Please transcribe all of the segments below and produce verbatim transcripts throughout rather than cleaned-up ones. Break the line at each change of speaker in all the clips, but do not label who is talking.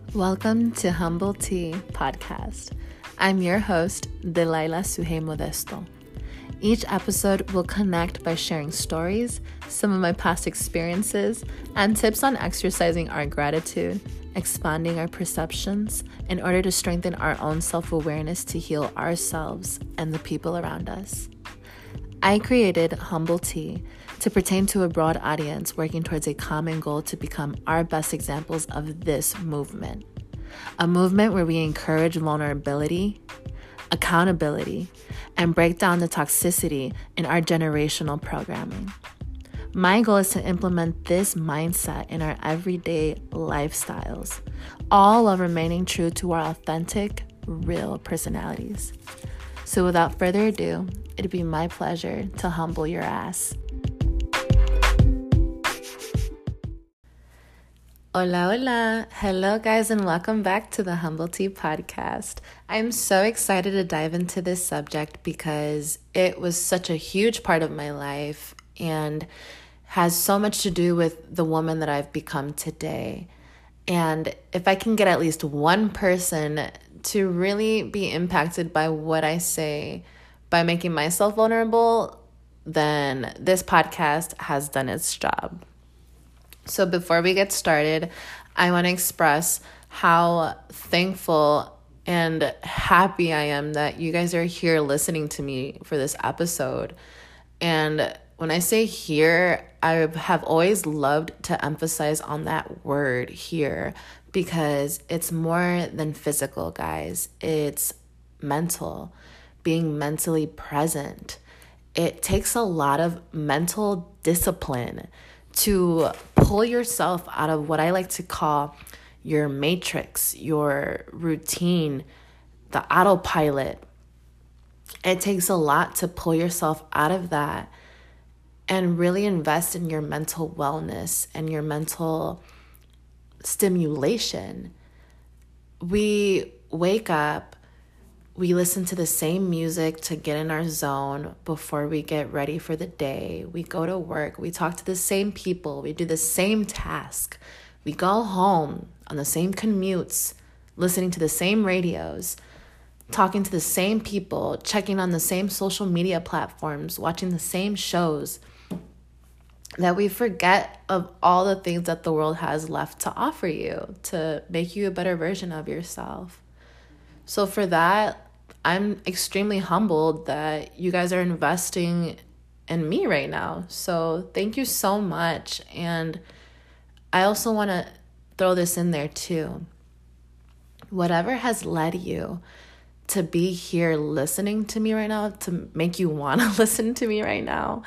Welcome to Humble Tea Podcast. I'm your host, Delilah Suhey Modesto. Each episode will connect by sharing stories, some of my past experiences, and tips on exercising our gratitude, expanding our perceptions in order to strengthen our own self-awareness to heal ourselves and the people around us. I created Humble Tea to pertain to a broad audience working towards a common goal to become our best examples of this movement. A movement where we encourage vulnerability, accountability, and break down the toxicity in our generational programming. My goal is to implement this mindset in our everyday lifestyles, all while remaining true to our authentic, real personalities. So without further ado, it'd be my pleasure to humble your ass. Hola, hola. Hello, guys, and welcome back to the Humble Tea Podcast. I'm so excited to dive into this subject because it was such a huge part of my life and has so much to do with the woman that I've become today. And if I can get at least one person to really be impacted by what I say by making myself vulnerable, then this podcast has done its job. So before we get started, I want to express how thankful and happy I am that you guys are here listening to me for this episode. And when I say here, I have always loved to emphasize on that word here because it's more than physical, guys. It's mental, being mentally present. It takes a lot of mental discipline to pull yourself out of what I like to call your matrix, your routine, the autopilot. It takes a lot to pull yourself out of that and really invest in your mental wellness and your mental stimulation. We wake up, we listen to the same music to get in our zone before we get ready for the day. We go to work. We talk to the same people. We do the same task. We go home on the same commutes, listening to the same radios, talking to the same people, checking on the same social media platforms, watching the same shows, that we forget of all the things that the world has left to offer you to make you a better version of yourself. So for that, I'm extremely humbled that you guys are investing in me right now. So thank you so much. And I also want to throw this in there too. Whatever has led you to be here listening to me right now, to make you want to listen to me right now,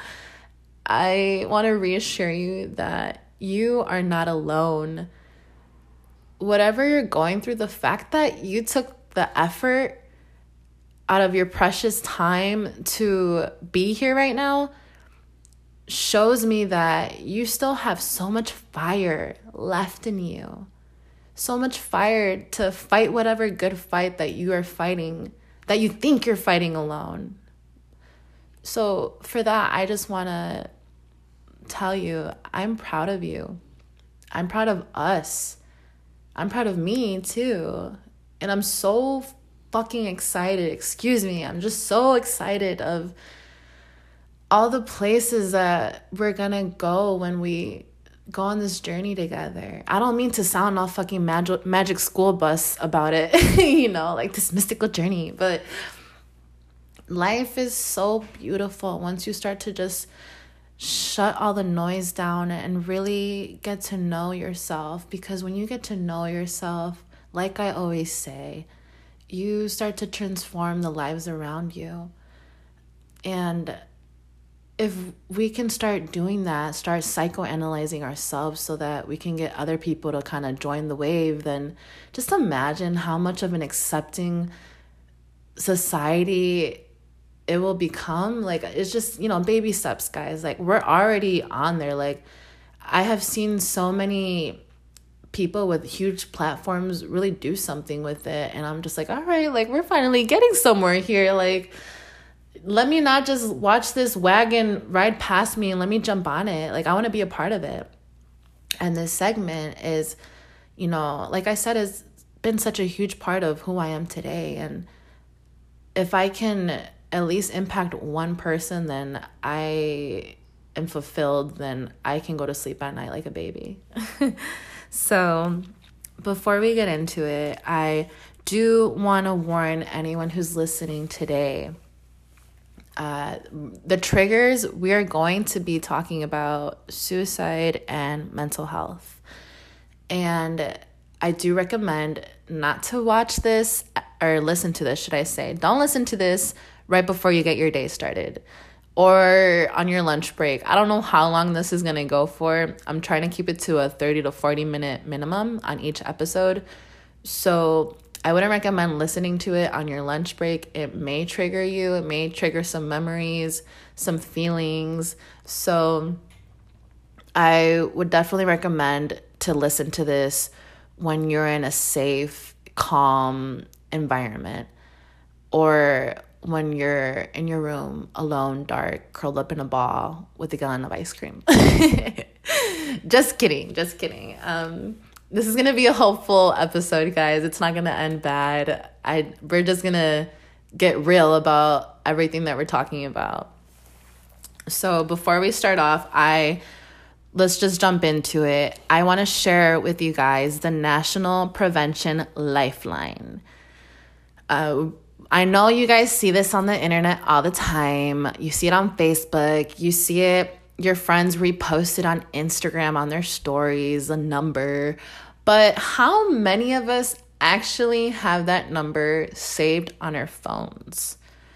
I want to reassure you that you are not alone. Whatever you're going through, the fact that you took the effort out of your precious time to be here right now shows me that you still have so much fire left in you. So much fire to fight whatever good fight that you are fighting, that you think you're fighting alone. So for that, I just want to tell you, I'm proud of you. I'm proud of us. I'm proud of me too. And I'm so fucking excited. Excuse me. I'm just so excited of all the places that we're gonna go when we go on this journey together. I don't mean to sound all fucking magic magic school bus about it, you know, like this mystical journey, but life is so beautiful once you start to just shut all the noise down and really get to know yourself. Because when you get to know yourself, like I always say, you start to transform the lives around you. And if we can start doing that, start psychoanalyzing ourselves so that we can get other people to kind of join the wave, then just imagine how much of an accepting society it will become. Like, it's just, you know, baby steps, guys. Like, we're already on there. Like, I have seen so many people with huge platforms really do something with it, and I'm just like, all right, like, we're finally getting somewhere here. Like, let me not just watch this wagon ride past me and let me jump on it. Like, I want to be a part of it. And this segment is, you know, like I said, is been such a huge part of who I am today. And if I can at least impact one person, then I am fulfilled. Then I can go to sleep at night like a baby. So before we get into it, I do want to warn anyone who's listening today. Uh, the triggers, we are going to be talking about suicide and mental health. And I do recommend not to watch this or listen to this, should I say. Don't listen to this right before you get your day started or on your lunch break. I don't know how long this is going to go for. I'm trying to keep it to a thirty to forty minute minimum on each episode. So I wouldn't recommend listening to it on your lunch break. It may trigger you. It may trigger some memories, some feelings. So I would definitely recommend to listen to this when you're in a safe, calm environment, or when you're in your room alone, dark, curled up in a ball with a gallon of ice cream. Just kidding. Just kidding. Um, this is going to be a hopeful episode, guys. It's not going to end bad. I We're just going to get real about everything that we're talking about. So before we start off, I let's just jump into it. I want to share with you guys the National Prevention Lifeline. Uh, I know you guys see this on the internet all the time. You see it on Facebook. You see it, your friends repost it on Instagram on their stories, a number. But how many of us actually have that number saved on our phones?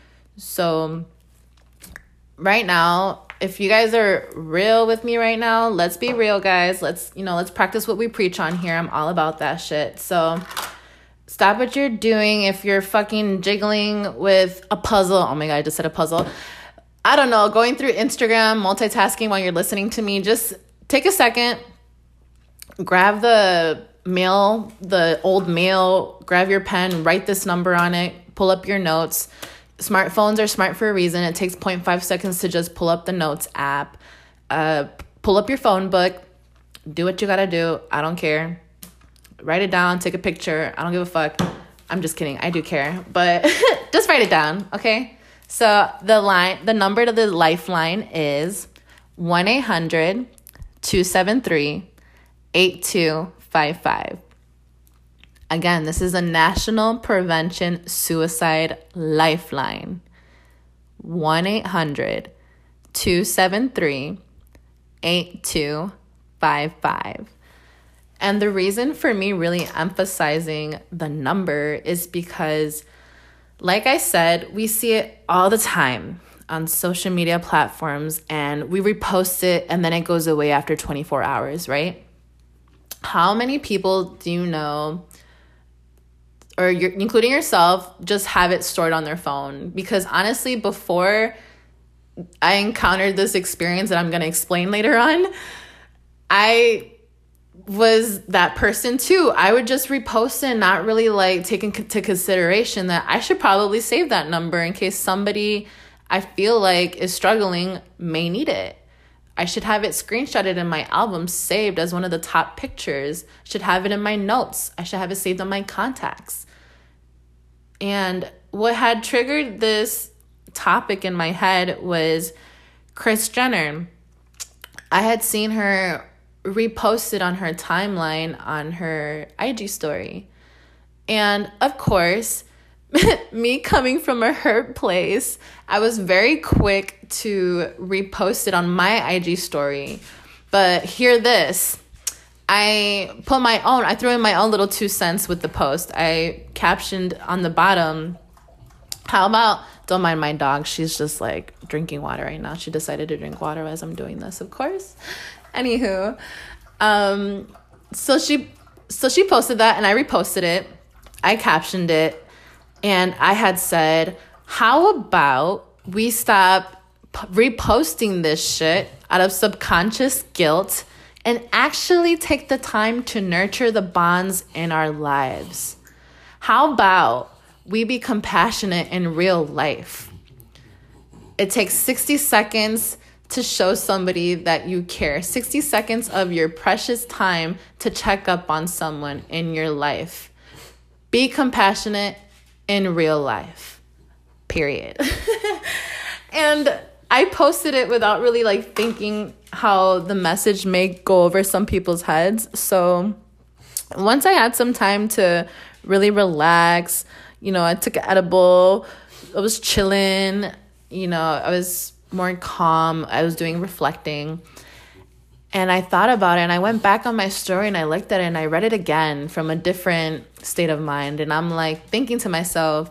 So right now, if you guys are real with me right now, let's be real, guys. Let's, you know, let's practice what we preach on here. I'm all about that shit. So stop what you're doing. If you're fucking jiggling with a puzzle, oh my God, I just said a puzzle. I don't know, going through Instagram, multitasking while you're listening to me, just take a second, grab the mail, the old mail, grab your pen, write this number on it, pull up your notes. Smartphones are smart for a reason. It takes zero point five seconds to just pull up the notes app, uh, pull up your phone book, do what you gotta do. I don't care. Write it down, take a picture. I don't give a fuck. I'm just kidding. I do care, but just write it down, okay? So the line, the number to the lifeline is one eight hundred two seven three eight two five five. Again, this is a National Prevention Suicide Lifeline. one eight hundred two seven three eight two five five. And the reason for me really emphasizing the number is because, like I said, we see it all the time on social media platforms, and we repost it and then it goes away after twenty-four hours, right? How many people do you know, or you're, including yourself, just have it stored on their phone? Because honestly, before I encountered this experience that I'm going to explain later on, I was that person too. I would just repost it and not really like take into consideration that I should probably save that number in case somebody I feel like is struggling may need it. I should have it screenshotted in my album, saved as one of the top pictures. I should have it in my notes. I should have it saved on my contacts. And what had triggered this topic in my head was Kris Jenner. I had seen her reposted on her timeline on her I G story. And of course, me coming from a hurt place, I was very quick to repost it on my I G story. But hear this. I put my own, I threw in my own little two cents with the post. I captioned on the bottom, how about, don't mind my dog, she's just like drinking water right now. She decided to drink water as I'm doing this, of course. Anywho, um, so she, so she posted that and I reposted it. I captioned it and I had said, how about we stop p- reposting this shit out of subconscious guilt and actually take the time to nurture the bonds in our lives? How about we be compassionate in real life? It takes sixty seconds to show somebody that you care. sixty seconds of your precious time to check up on someone in your life. be compassionate in real life, period. And I posted it without really like thinking how the message may go over some people's heads. So once I had some time to really relax, you know, I took an edible, I was chilling, you know, I was more calm, I was doing reflecting. And I thought about it, and I went back on my story and I looked at it and I read it again from a different state of mind. And I'm like thinking to myself,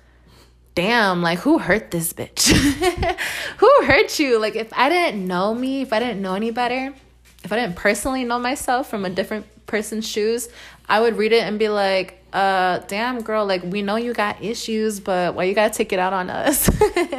damn, like who hurt this bitch? Who hurt you? Like if I didn't know me, if I didn't know any better, if I didn't personally know myself from a different person's shoes, I would read it and be like, uh, damn girl, like we know you got issues, but why you gotta take it out on us?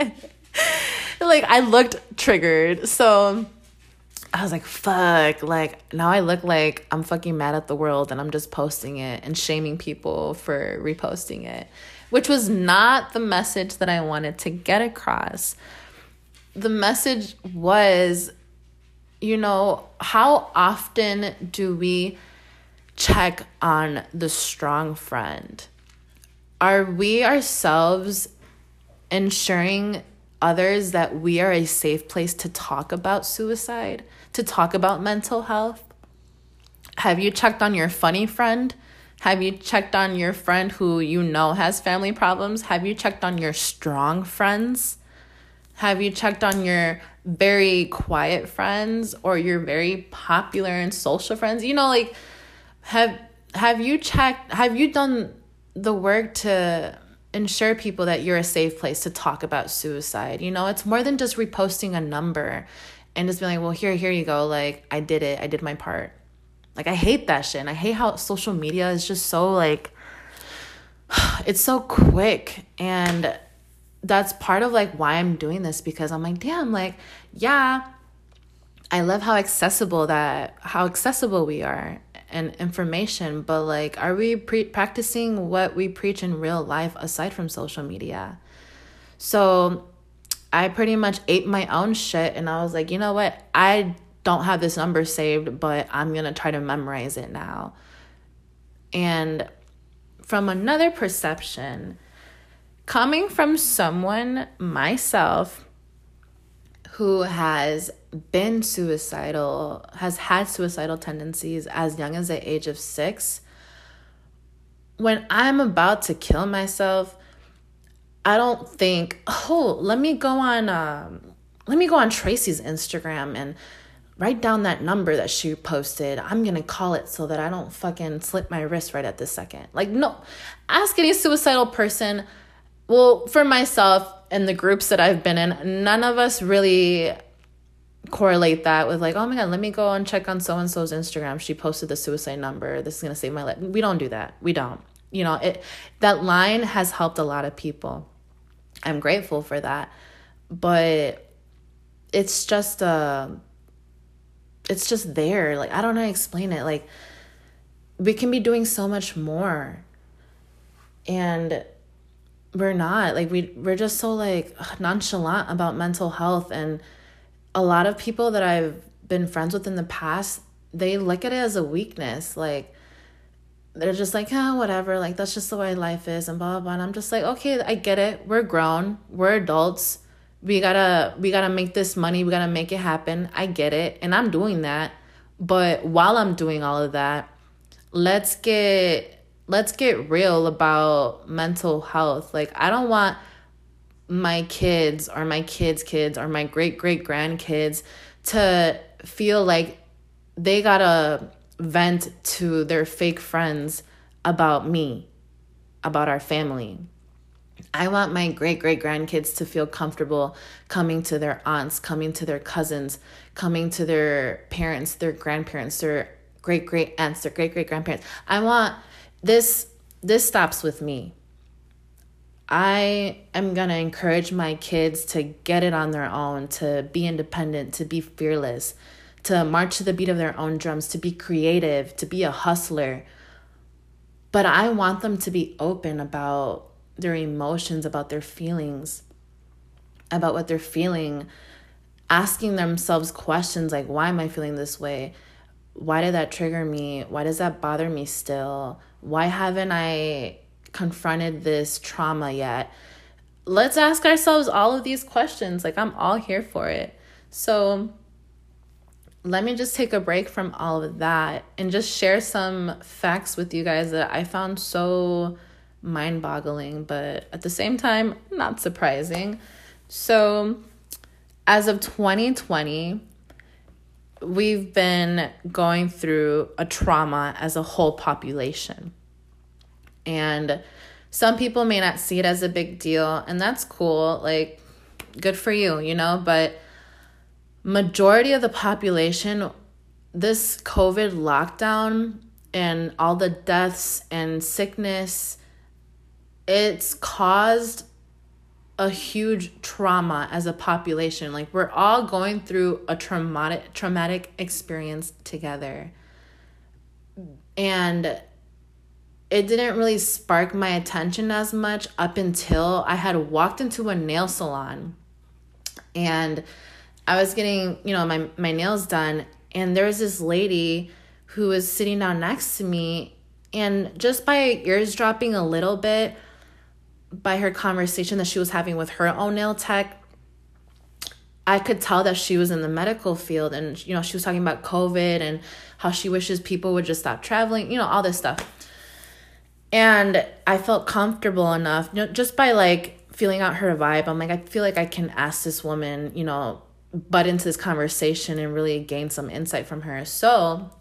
Like I looked triggered. So I was like, fuck, like now I look like I'm fucking mad at the world and I'm just posting it and shaming people for reposting it, which was not the message that I wanted to get across. The message was, you know, how often do we check on the strong friend? Are we ourselves ensuring others that we are a safe place to talk about suicide, to talk about mental health? Have you checked on your funny friend? Have you checked on your friend who you know has family problems? Have you checked on your strong friends? Have you checked on your very quiet friends or your very popular and social friends? You know, like, have have you checked, have you done the work to ensure people that you're a safe place to talk about suicide? You know, it's more than just reposting a number and just being like, well, here, here you go. Like, I did it. I did my part. Like, I hate that shit. And I hate how social media is just so, like, it's so quick. And that's part of, like, why I'm doing this, because I'm like, damn, like, yeah, I love how accessible that, how accessible we are and information. But, like, are we pre- practicing what we preach in real life aside from social media? So I pretty much ate my own shit. And I was like, you know what? I don't have this number saved, but I'm going to try to memorize it now. And from another perception, coming from someone, myself, who has been suicidal, has had suicidal tendencies as young as the age of six, when I'm about to kill myself, I don't think, oh, let me go on, um, let me go on Tracy's Instagram and write down that number that she posted. I'm going to call it so that I don't fucking slip my wrist right at this second. Like, no, ask any suicidal person. Well, for myself and the groups that I've been in, none of us really correlate that with like, oh my God, let me go and check on so-and-so's Instagram. She posted the suicide number. This is going to save my life. We don't do that. We don't. You know, it, that line has helped a lot of people. I'm grateful for that. But it's just, uh, it's just there. Like, I don't know how to explain it. Like, we can be doing so much more. And we're not. Like, we, we're just so, like, nonchalant about mental health. And a lot of people that I've been friends with in the past, they look at it as a weakness. Like, they're just like, oh, whatever. Like, that's just the way life is and blah, blah, blah. And I'm just like, okay, I get it. We're grown. We're adults. We gotta, we gotta make this money. We gotta make it happen. I get it. And I'm doing that. But while I'm doing all of that, let's get, let's get real about mental health. Like, I don't want my kids or my kids' kids or my great, great grandkids to feel like they gotta vent to their fake friends about me, about our family. I want my great-great-grandkids to feel comfortable coming to their aunts, coming to their cousins, coming to their parents, their grandparents, their great-great-aunts, their great-great-grandparents. I want this, this stops with me. I am going to encourage my kids to get it on their own, to be independent, to be fearless, to march to the beat of their own drums, to be creative, to be a hustler. But I want them to be open about their emotions, about their feelings, about what they're feeling, asking themselves questions like, why am I feeling this way? Why did that trigger me? Why does that bother me still? Why haven't I confronted this trauma yet, let's ask ourselves all of these questions. Like, I'm all here for it. So let me just take a break from all of that and just share some facts with you guys that I found so mind-boggling, but at the same time, not surprising. So as of twenty twenty, we've been going through a trauma as a whole population. And some people may not see it as a big deal, and that's cool. Like, good for you, you know, but majority of the population, this COVID lockdown and all the deaths and sickness, it's caused a huge trauma as a population. Like, we're all going through a traumatic traumatic experience together. And it didn't really spark my attention as much up until I had walked into a nail salon and I was getting, you know, my, my nails done, and there was this lady who was sitting down next to me, and just by eavesdropping a little bit by her conversation that she was having with her own nail tech, I could tell that she was in the medical field, and, you know, she was talking about COVID and how she wishes people would just stop traveling, you know, all this stuff. And I felt comfortable enough, you know, just by like feeling out her vibe. I'm like, I feel like I can ask this woman, you know, butt into this conversation and really gain some insight from her. So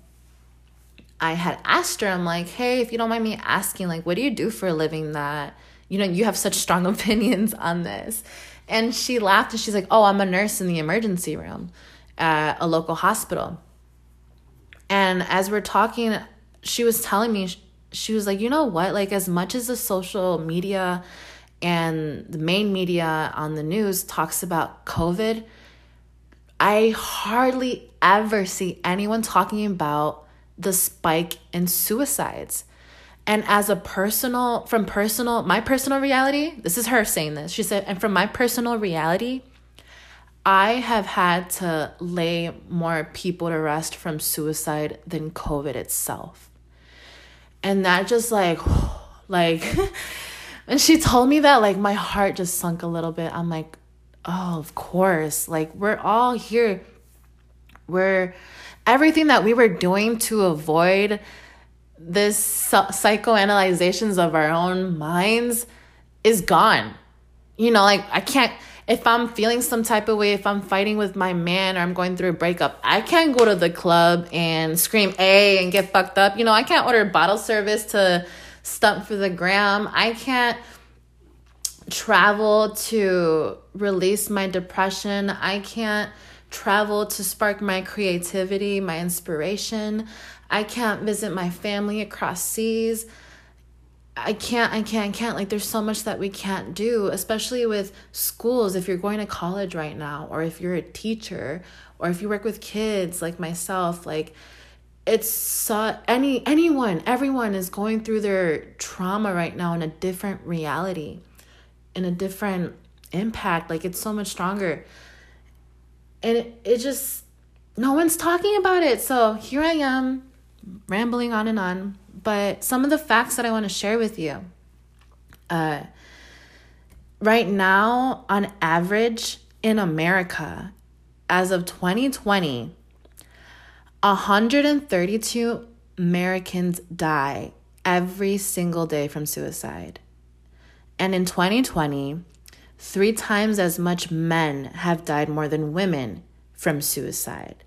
I had asked her, I'm like, hey, if you don't mind me asking, like, what do you do for a living that, you know, you have such strong opinions on this? And she laughed and she's like, oh, I'm a nurse in the emergency room at a local hospital. And as we're talking, she was telling me, she was like, you know what, like, as much as the social media and the main media on the news talks about COVID, I hardly ever see anyone talking about the spike in suicides. And as a personal, from personal, my personal reality, this is her saying this. She said, and from my personal reality, I have had to lay more people to rest from suicide than COVID itself. And that just like, like, when she told me that, like, my heart just sunk a little bit. I'm like, oh, of course. Like, we're all here. We're everything that we were doing to avoid this psychoanalyzations of our own minds is gone. You know, like, I can't, if I'm feeling some type of way, if I'm fighting with my man or I'm going through a breakup, I can't go to the club and scream A and get fucked up. You know, I can't order bottle service to stump for the gram. I can't travel to release my depression. I can't travel to spark my creativity, my inspiration. I can't visit my family across seas. I can't, I can't, I can't. Like, there's so much that we can't do, especially with schools. If you're going to college right now, or if you're a teacher, or if you work with kids like myself, like, it's so, any anyone, everyone is going through their trauma right now in a different reality, in a different impact. Like, it's so much stronger. And it, it just, no one's talking about it. So here I am, rambling on and on. But some of the facts that I want to share with you. Uh, right now, on average, in America, as of twenty twenty, one hundred thirty-two Americans die every single day from suicide. And in twenty twenty, three times as much men have died more than women from suicide.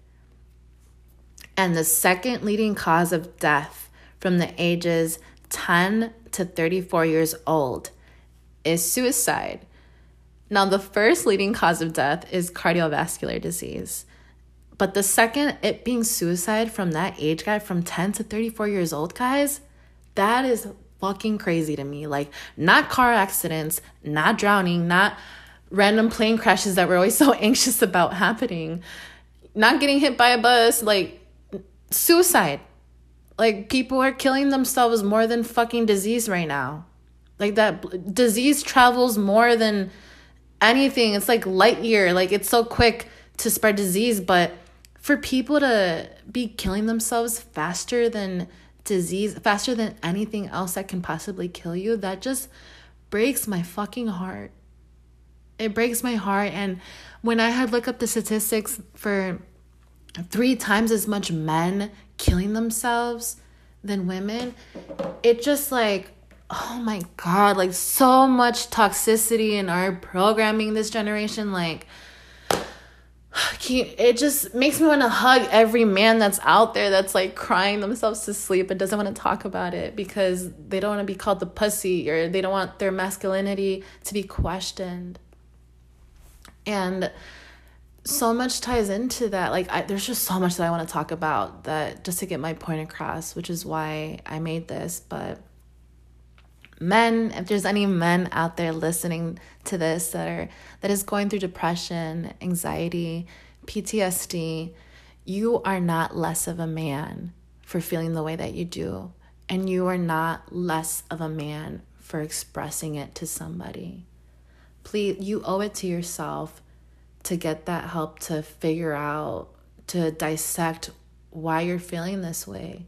And the second leading cause of death from the ages ten to thirty-four years old is suicide. Now, the first leading cause of death is cardiovascular disease. But the second, it being suicide from that age guy, from ten to thirty-four years old, guys, that is fucking crazy to me. Like, not car accidents, not drowning, not random plane crashes that we're always so anxious about happening, not getting hit by a bus, like, suicide. Like, people are killing themselves more than fucking disease right now. Like, that disease travels more than anything. It's like light year. Like, it's so quick to spread disease, but for people to be killing themselves faster than disease, faster than anything else that can possibly kill you, that just breaks my fucking heart. It breaks my heart. And when I had looked up the statistics for three times as much men killing themselves than women, it just like, oh my God, like so much toxicity in our programming this generation. Like, it just makes me want to hug every man that's out there that's like crying themselves to sleep and doesn't want to talk about it because they don't want to be called the pussy, or they don't want their masculinity to be questioned. And so much ties into that. Like, I, there's just so much that I want to talk about, that just to get my point across, which is why I made this. But men, if there's any men out there listening to this that are that is going through depression, anxiety, P T S D, you are not less of a man for feeling the way that you do. And you are not less of a man for expressing it to somebody. Please, you owe it to yourself to get that help, to figure out, to dissect why you're feeling this way.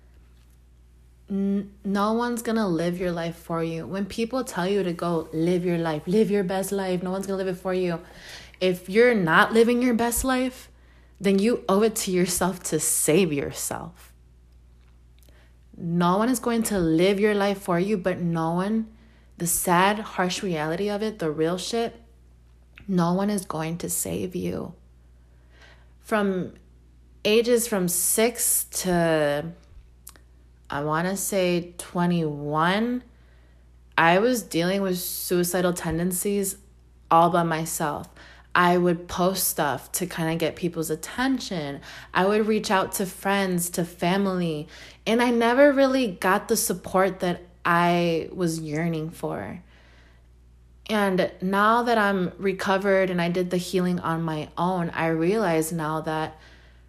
No one's going to live your life for you. When people tell you to go live your life, live your best life, no one's going to live it for you. If you're not living your best life, then you owe it to yourself to save yourself. No one is going to live your life for you, but no one, the sad, harsh reality of it, the real shit, no one is going to save you. From ages from six to, I want to say twenty-one, I was dealing with suicidal tendencies all by myself. I would post stuff to kind of get people's attention. I would reach out to friends, to family, and I never really got the support that I was yearning for. And now that I'm recovered and I did the healing on my own, I realize now that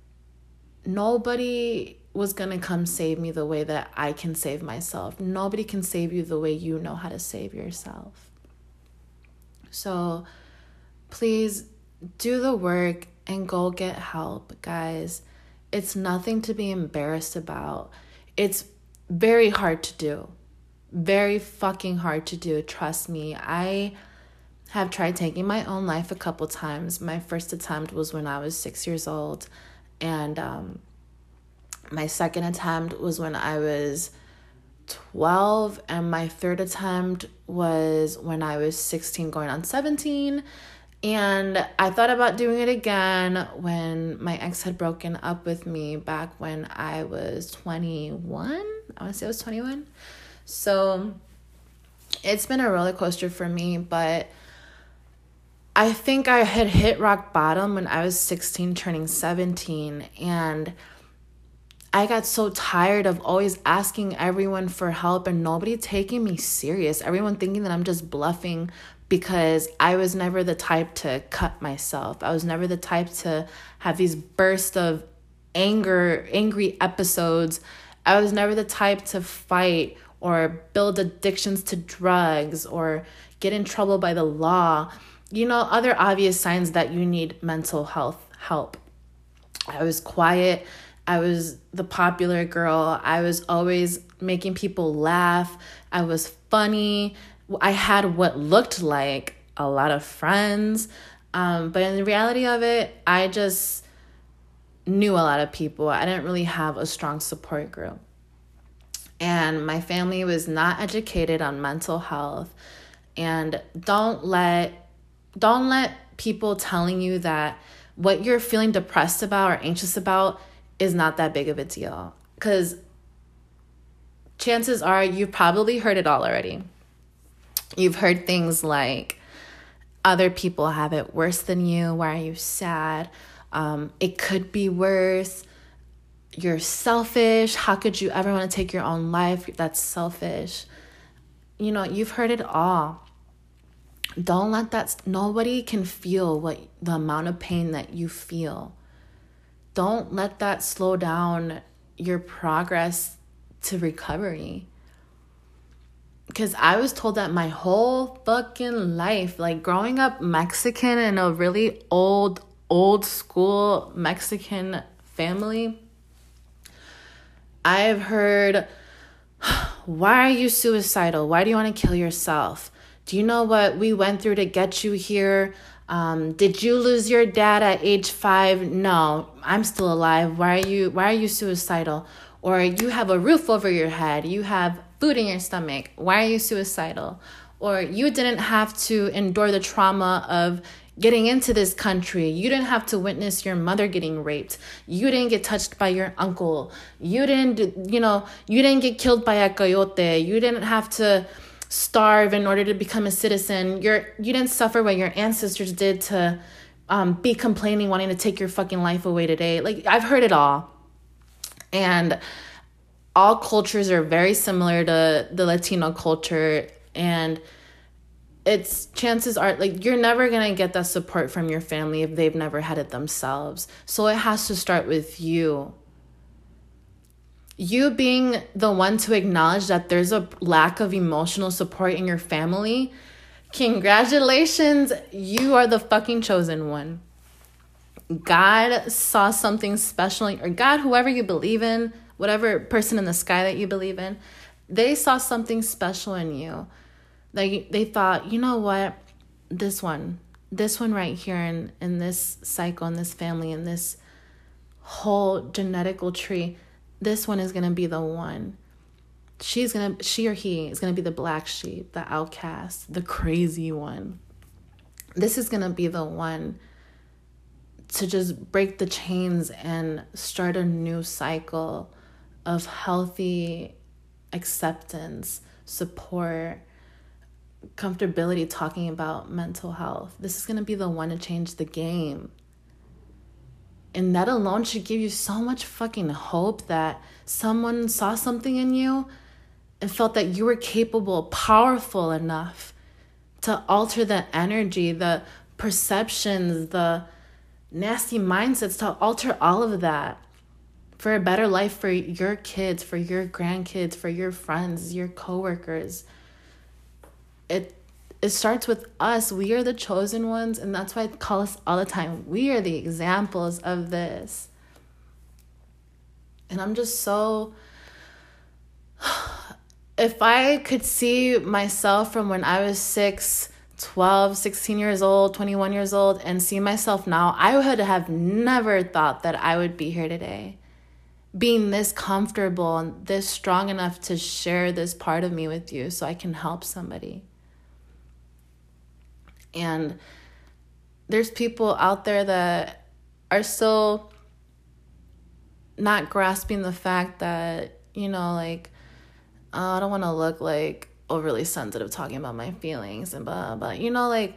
nobody was going to come save me the way that I can save myself. Nobody can save you the way you know how to save yourself. So please do the work and go get help, guys. It's nothing to be embarrassed about. It's very hard to do. Very fucking hard to do. Trust me. I have tried taking my own life a couple times. My first attempt was when I was six years old. And um, my second attempt was when I was twelve. And my third attempt was when I was sixteen going on seventeen. And I thought about doing it again when my ex had broken up with me back when I was twenty-one. I want to say I was twenty-one. So it's been a roller coaster for me, but I think I had hit rock bottom when I was sixteen, turning seventeen, and I got so tired of always asking everyone for help and nobody taking me serious. Everyone thinking that I'm just bluffing because I was never the type to cut myself. I was never the type to have these bursts of anger, angry episodes. I was never the type to fight or build addictions to drugs or get in trouble by the law. You know, other obvious signs that you need mental health help. I was quiet. I was the popular girl. I was always making people laugh. I was funny. I had what looked like a lot of friends. Um, but in the reality of it, I just knew a lot of people. I didn't really have a strong support group. And my family was not educated on mental health. And don't let don't let people telling you that what you're feeling depressed about or anxious about is not that big of a deal. Because chances are you've probably heard it all already. You've heard things like, other people have it worse than you. Why are you sad? Um, it could be worse. You're selfish. How could you ever want to take your own life? That's selfish. You know, you've heard it all. Don't let that, nobody can feel what the amount of pain that you feel. Don't let that slow down your progress to recovery. Because I was told that my whole fucking life, like growing up Mexican in a really old, old school Mexican family, I've heard, why are you suicidal? Why do you want to kill yourself? Do you know what we went through to get you here? Um, did you lose your dad at age five? No, I'm still alive. Why are you, why are you suicidal? Or you have a roof over your head. You have food in your stomach. Why are you suicidal? Or you didn't have to endure the trauma of getting into this country. You didn't have to witness your mother getting raped. You didn't get touched by your uncle. You didn't, you know, you didn't get killed by a coyote. You didn't have to starve in order to become a citizen. You're, you didn't suffer what your ancestors did to um, be complaining, wanting to take your fucking life away today. Like, I've heard it all. And all cultures are very similar to the Latino culture. And it's chances are, like, you're never going to get that support from your family if they've never had it themselves. So it has to start with you. You being the one to acknowledge that there's a lack of emotional support in your family, congratulations, you are the fucking chosen one. God saw something special, or God, whoever you believe in, whatever person in the sky that you believe in, they saw something special in you. Like, they thought, you know what, this one, this one right here in, in this cycle, in this family, in this whole genetical tree, this one is going to be the one. She's going to, she or he is going to be the black sheep, the outcast, the crazy one. This is going to be the one to just break the chains and start a new cycle of healthy acceptance, support, comfortability talking about mental health. This is going to be the one to change the game. And that alone should give you so much fucking hope that someone saw something in you and felt that you were capable, powerful enough to alter the energy, the perceptions, the nasty mindsets, to alter all of that for a better life for your kids, for your grandkids, for your friends, your coworkers. It it starts with us. We are the chosen ones, and that's why I call us all the time. We are the examples of this. And I'm just so... If I could see myself from when I was six, twelve, sixteen years old, twenty-one years old, and see myself now, I would have never thought that I would be here today, being this comfortable and this strong enough to share this part of me with you so I can help somebody. And there's people out there that are still not grasping the fact that, you know, like, oh, I don't want to look like overly sensitive talking about my feelings and blah, blah. You know, like,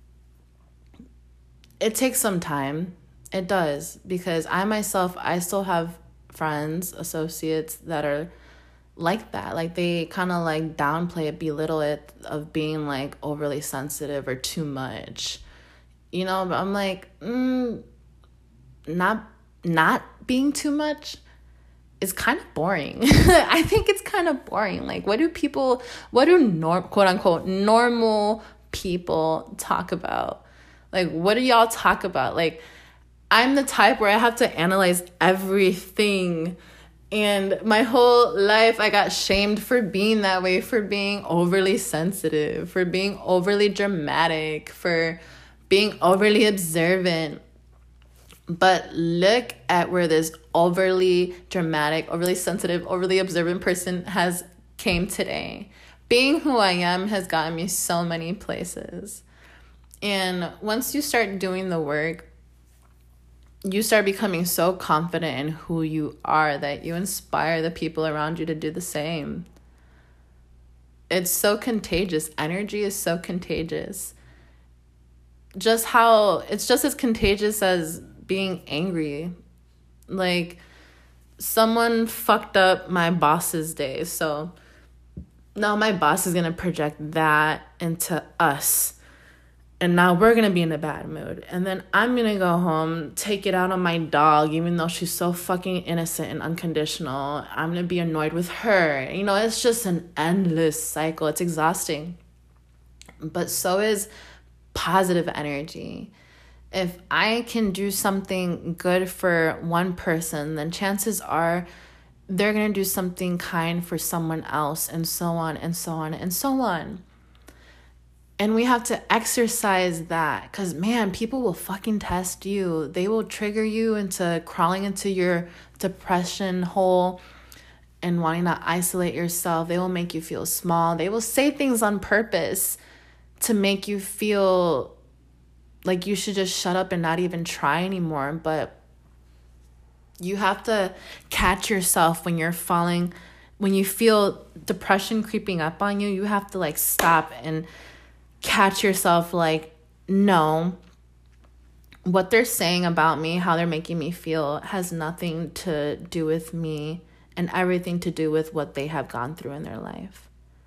it takes some time. It does. Because I myself, I still have friends, associates that are like that. Like, they kind of like downplay it, belittle it of being like overly sensitive or too much. You know, but I'm like, mm, not not being too much is kind of boring. I think it's kind of boring. Like, what do people, what do norm, quote unquote, normal people talk about? Like, what do y'all talk about? Like, I'm the type where I have to analyze everything. And my whole life, I got shamed for being that way, for being overly sensitive, for being overly dramatic, for being overly observant. But look at where this overly dramatic, overly sensitive, overly observant person has came today. Being who I am has gotten me so many places. And once you start doing the work, you start becoming so confident in who you are that you inspire the people around you to do the same. It's so contagious. Energy is so contagious. Just how, it's just as contagious as being angry. Like, someone fucked up my boss's day, so now my boss is going to project that into us. And now we're going to be in a bad mood. And then I'm going to go home, take it out on my dog, even though she's so fucking innocent and unconditional. I'm going to be annoyed with her. You know, it's just an endless cycle. It's exhausting. But so is positive energy. If I can do something good for one person, then chances are they're going to do something kind for someone else, and so on and so on and so on. And we have to exercise that, because, man, people will fucking test you. They will trigger you into crawling into your depression hole and wanting to isolate yourself. They will make you feel small. They will say things on purpose to make you feel like you should just shut up and not even try anymore. But you have to catch yourself when you're falling, when you feel depression creeping up on you. You have to like stop and catch yourself, like, no, what they're saying about me, how they're making me feel, has nothing to do with me and everything to do with what they have gone through in their life.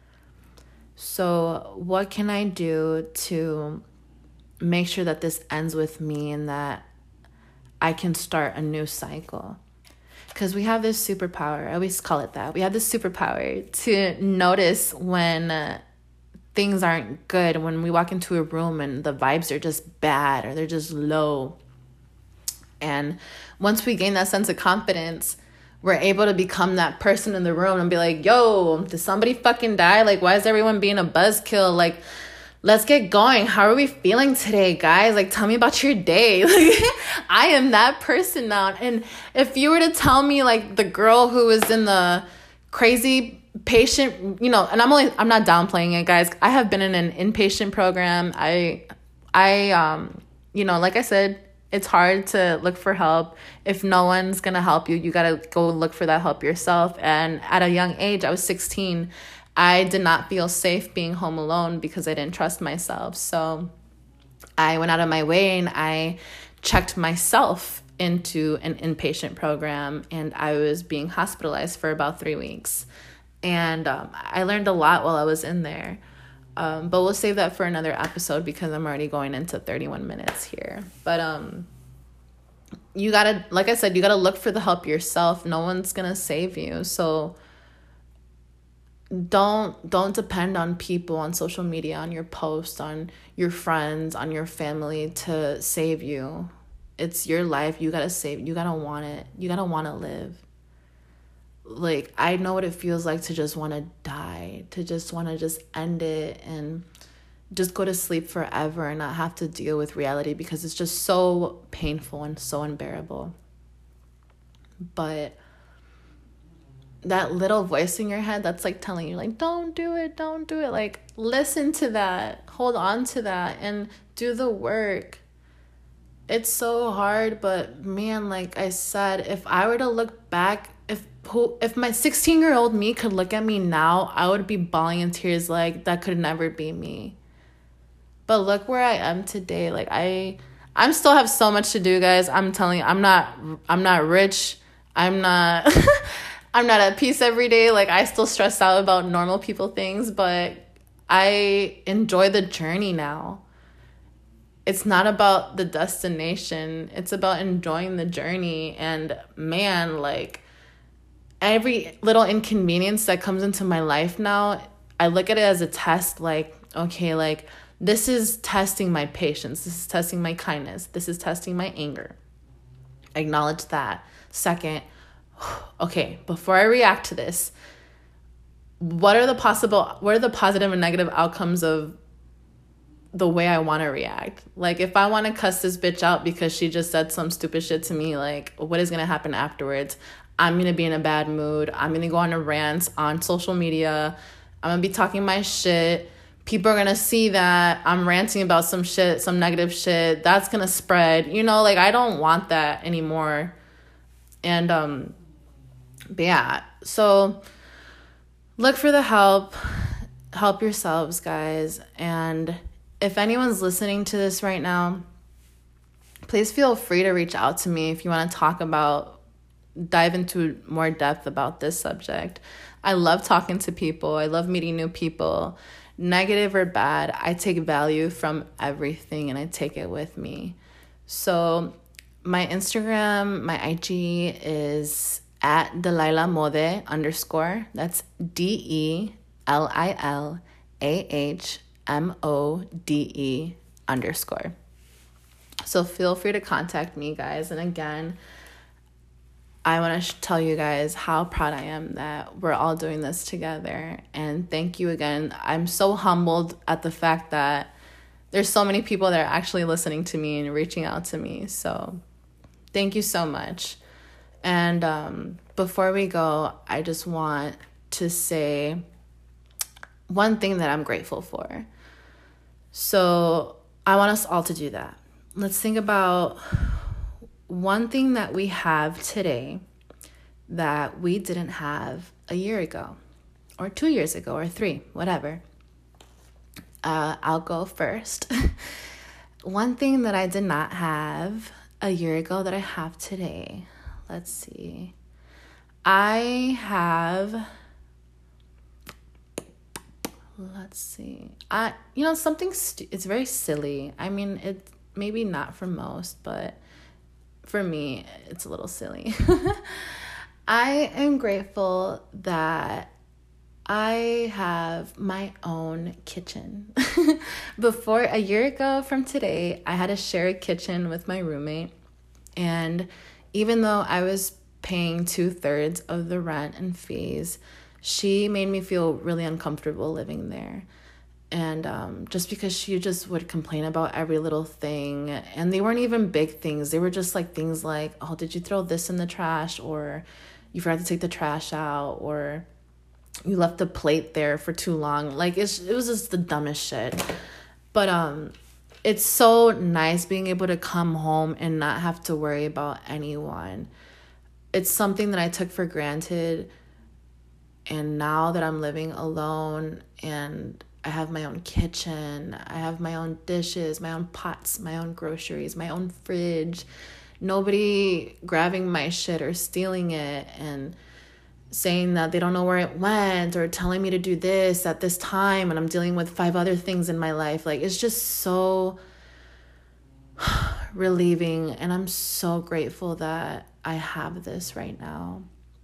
So what can I do to make sure that this ends with me and that I can start a new cycle? Because we have this superpower, I always call it that. We have this superpower to notice when uh, things aren't good, when we walk into a room and the vibes are just bad or they're just low. And once we gain that sense of confidence, we're able to become that person in the room and be like, yo, did somebody fucking die? Like, why is everyone being a buzzkill? Like, let's get going. How are we feeling today, guys? Like, tell me about your day. Like, I am that person now. And if you were to tell me, like, the girl who was in the crazy patient, you know, and I'm only, I'm not downplaying it, guys. I have been in an inpatient program. I, I, um, you know, like I said, it's hard to look for help. If no one's going to help you, you got to go look for that help yourself. And at a young age, I was sixteen, I did not feel safe being home alone because I didn't trust myself. So I went out of my way and I checked myself into an inpatient program, and I was being hospitalized for about three weeks. And um, I learned a lot while I was in there. Um, but we'll save that for another episode because I'm already going into thirty-one minutes here. But um, you gotta, like I said, you gotta look for the help yourself. No one's gonna save you. So don't don't depend on people, on social media, on your posts, on your friends, on your family to save you. It's your life. You gotta save. You gotta want it. You gotta want to live. Like, I know what it feels like to just want to die, to just want to just end it and just go to sleep forever and not have to deal with reality because it's just so painful and so unbearable. But that little voice in your head that's like telling you, like, don't do it, don't do it. Like, listen to that, hold on to that, and do the work. It's so hard, but man, like I said, if I were to look back, if who, if my sixteen-year-old me could look at me now, I would be bawling in tears like that could never be me. But look where I am today. Like, I I'm still have so much to do, guys. I'm telling you, I'm not I'm not rich. I'm not I'm not at peace every day. Like, I still stress out about normal people things, but I enjoy the journey now. It's not about the destination. It's about enjoying the journey. And man, like, every little inconvenience that comes into my life now, I look at it as a test. Like, okay, like, this is testing my patience. This is testing my kindness. This is testing my anger. Acknowledge that. Second, okay, before I react to this, what are the possible, what are the positive and negative outcomes of the way I want to react? Like, if I want to cuss this bitch out because she just said some stupid shit to me, like, what is going to happen afterwards? I'm going to be in a bad mood. I'm going to go on a rant on social media. I'm going to be talking my shit. People are going to see that I'm ranting about some shit, some negative shit. That's going to spread. You know, like, I don't want that anymore. And, um, but yeah, so look for the help. Help yourselves, guys. And if anyone's listening to this right now, please feel free to reach out to me if you want to talk about, dive into more depth about this subject. I love talking to people. I love meeting new people. Negative or bad, I take value from everything and I take it with me. So my Instagram, my I G is at Delilah Mode underscore. That's D E L I L A H M O D E underscore. So feel free to contact me, guys. And again, I want to sh- tell you guys how proud I am that we're all doing this together. And thank you again. I'm so humbled at the fact that there's so many people that are actually listening to me and reaching out to me. So thank you so much. And um, before we go, I just want to say one thing that I'm grateful for. So I want us all to do that. Let's think about one thing that we have today that we didn't have a year ago or two years ago or three, whatever. Uh, I'll go first. One thing that I did not have a year ago that I have today. Let's see. I have, let's see. I, you know, something, stu- it's very silly. I mean, it maybe not for most, but for me, it's a little silly. I am grateful that I have my own kitchen. Before, a year ago from today, I had to share a kitchen with my roommate. And even though I was paying two-thirds of the rent and fees, she made me feel really uncomfortable living there. And um, just because she just would complain about every little thing. And they weren't even big things. They were just like things like, oh, did you throw this in the trash? Or you forgot to take the trash out? Or you left the plate there for too long. Like, it's, it was just the dumbest shit. But um, it's so nice being able to come home and not have to worry about anyone. It's something that I took for granted. And now that I'm living alone and I have my own kitchen, I have my own dishes, my own pots, my own groceries, my own fridge, nobody grabbing my shit or stealing it and saying that they don't know where it went or telling me to do this at this time and I'm dealing with five other things in my life. Like, it's just so relieving, and I'm so grateful that I have this right now.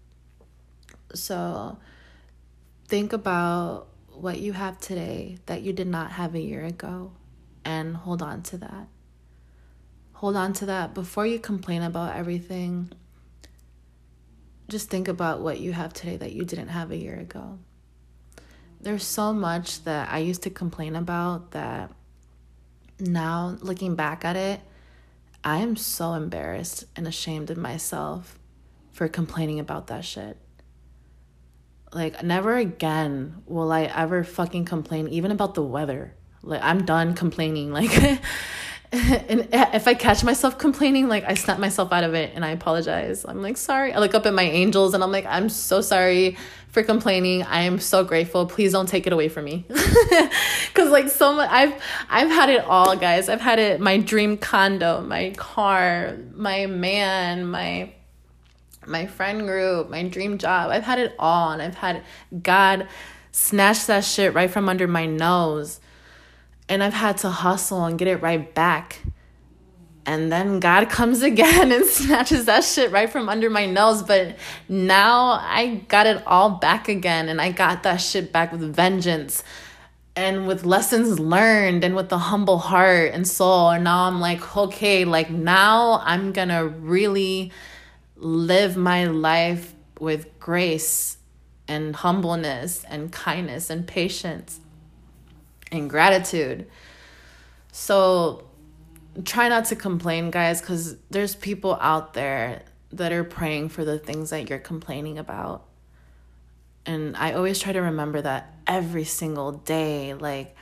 So think about what you have today that you did not have a year ago, and hold on to that. Hold on to that. Before you complain about everything, just think about what you have today that you didn't have a year ago. There's so much that I used to complain about that now, looking back at it, I am so embarrassed and ashamed of myself for complaining about that shit. Like, never again will I ever fucking complain, even about the weather. Like, I'm done complaining. Like, and if I catch myself complaining, like, I snap myself out of it and I apologize. I'm like, sorry. I look up at my angels and I'm like, I'm so sorry for complaining. I am so grateful. Please don't take it away from me. Cause like so much, I've, I've had it all, guys. I've had it, my dream condo, my car, my man, my, my friend group, my dream job. I've had it all, and I've had God snatch that shit right from under my nose, and I've had to hustle and get it right back. And then God comes again and snatches that shit right from under my nose. But now I got it all back again, and I got that shit back with vengeance and with lessons learned and with a humble heart and soul. And now I'm like, okay, like now I'm gonna really live my life with grace and humbleness and kindness and patience and gratitude. So try not to complain, guys, because there's people out there that are praying for the things that you're complaining about. And I always try to remember that every single day. Like,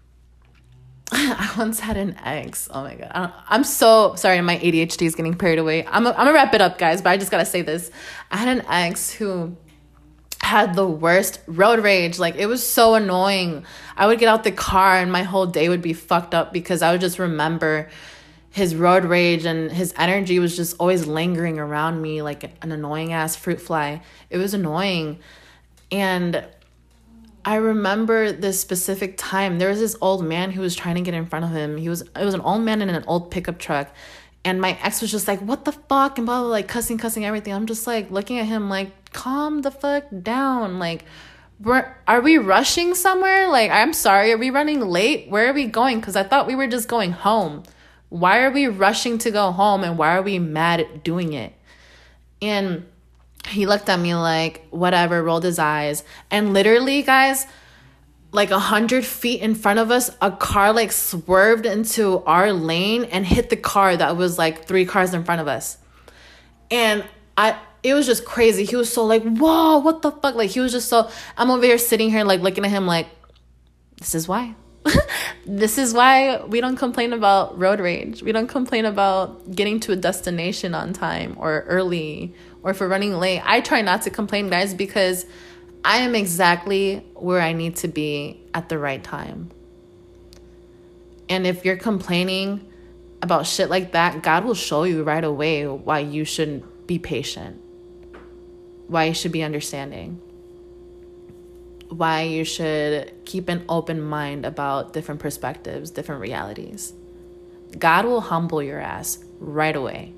I once had an ex. Oh my God. I I'm so sorry. My A D H D is getting carried away. I'm I'm gonna wrap it up, guys, but I just gotta say this. I had an ex who had the worst road rage. Like, it was so annoying. I would get out the car and my whole day would be fucked up because I would just remember his road rage, and his energy was just always lingering around me like an annoying ass fruit fly. It was annoying. And I remember this specific time. There was this old man who was trying to get in front of him. He was, it was an old man in an old pickup truck. And my ex was just like, what the fuck? And blah, blah, blah, like cussing, cussing, everything. I'm just like looking at him like, calm the fuck down. Like, we're, are we rushing somewhere? Like, I'm sorry. Are we running late? Where are we going? Because I thought we were just going home. Why are we rushing to go home? And why are we mad at doing it? And he looked at me like, whatever, rolled his eyes. And literally, guys, like a hundred feet in front of us, a car like swerved into our lane and hit the car that was like three cars in front of us. And I, it was just crazy. He was so like, whoa, what the fuck? Like, he was just so, I'm over here sitting here like looking at him like, this is why. This is why we don't complain about road rage. We don't complain about getting to a destination on time or early or for running late. I try not to complain, guys, because I am exactly where I need to be at the right time. And if you're complaining about shit like that, God will show you right away why you shouldn't be patient, why you should be understanding, why you should keep an open mind about different perspectives, different realities. God will humble your ass right away.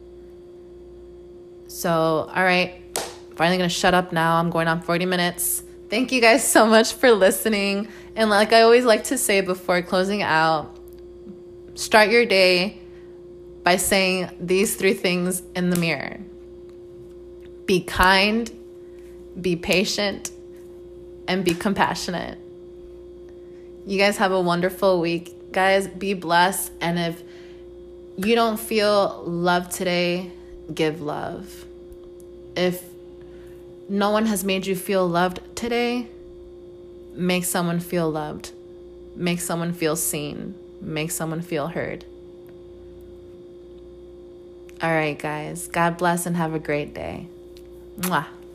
So, all right, finally gonna shut up now. I'm going on forty minutes. Thank you guys so much for listening. And like I always like to say before closing out, start your day by saying these three things in the mirror. Be kind, be patient, and be compassionate. You guys have a wonderful week. Guys, be blessed. And if you don't feel love today, give love. If no one has made you feel loved today, make someone feel loved. Make someone feel seen. Make someone feel heard. All right, guys. God bless and have a great day. Mwah.